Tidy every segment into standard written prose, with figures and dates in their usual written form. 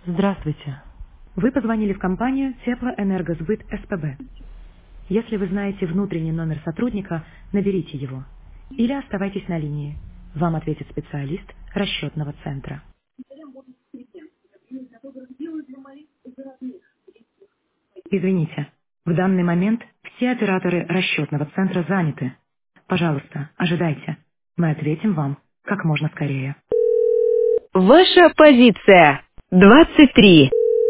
Здравствуйте. Вы позвонили в компанию Теплоэнергосбыт СПБ. Если вы знаете внутренний номер сотрудника, наберите его. Или оставайтесь на линии. Вам ответит специалист расчетного центра. Извините, в данный момент все операторы расчетного центра заняты. Пожалуйста, ожидайте. Мы ответим вам как можно скорее. Ваша позиция 23.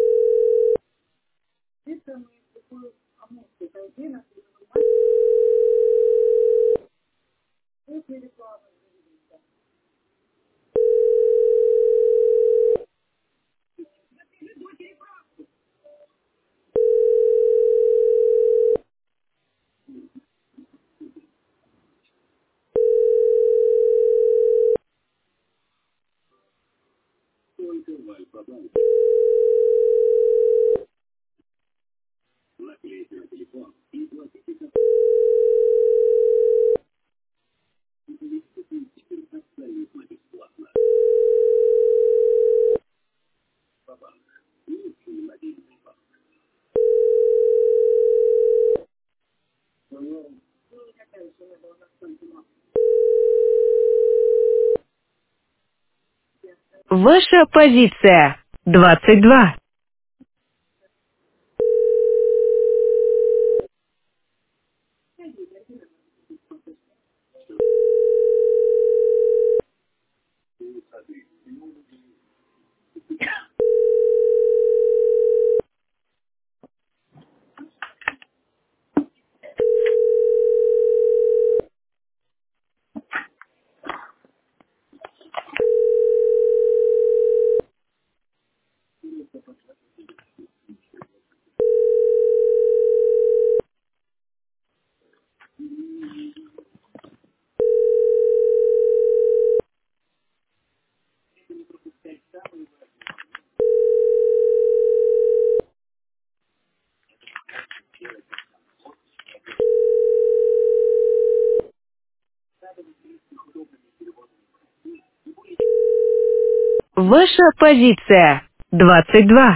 Ваша позиция 22. Ваша позиция 22.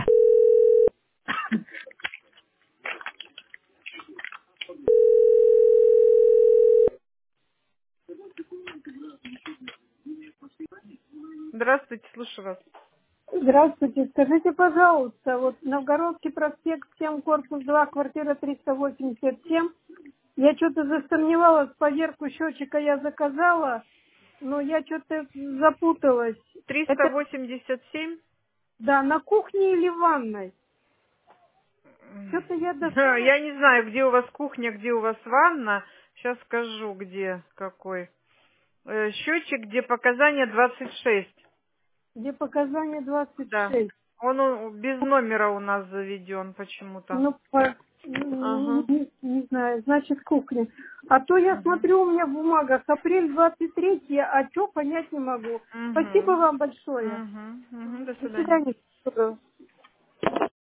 Здравствуйте, слушаю вас. Здравствуйте. Скажите, пожалуйста, вот Новгородский проспект 7, корпус 2, квартира 387. Я что-то засомневалась, поверку счетчика я заказала, но я что-то запуталась. Это, 387. да, на кухне или в ванной? Что-то я достала. Я не знаю, где у вас кухня, где у вас ванна. Сейчас скажу, где какой. Счетчик, где показания 26. Где показания Да. 26. Он без номера у нас заведен почему-то. Ну, Ага. не знаю, значит, кухня. А то я Угу. смотрю у меня в бумагах апрель 23, а что понять не могу. Спасибо Угу. вам большое. Угу. Угу. До До свидания. свидания.